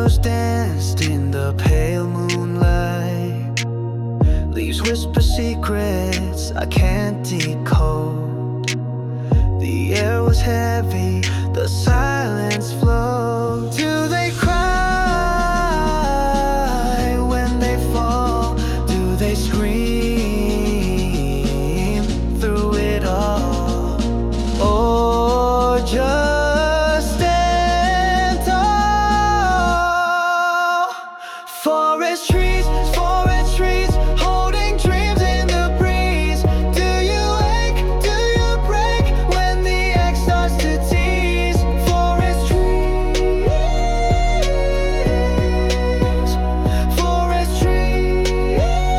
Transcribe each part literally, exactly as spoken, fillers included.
shadows danced in the pale moonlight. Leaves whisper secrets I can't decode. The air was heavy, the silence flowed. Do they cry when they fall? Do they scream through it all? Or just stand tall? Forest trees, forest trees, holding dreams in the breeze. Do you ache? Do you break when the axe starts to tease? Forest trees, forest trees.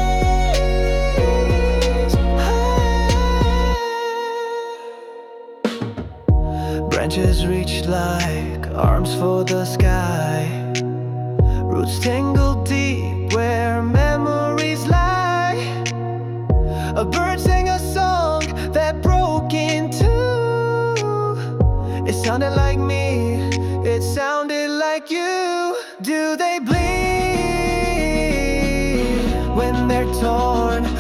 Branches reach like arms for the sky. Roots tangle deep where memories lie. A bird sang a song that broke in two. It sounded like me, it sounded like you. Do they bleed when they're torn?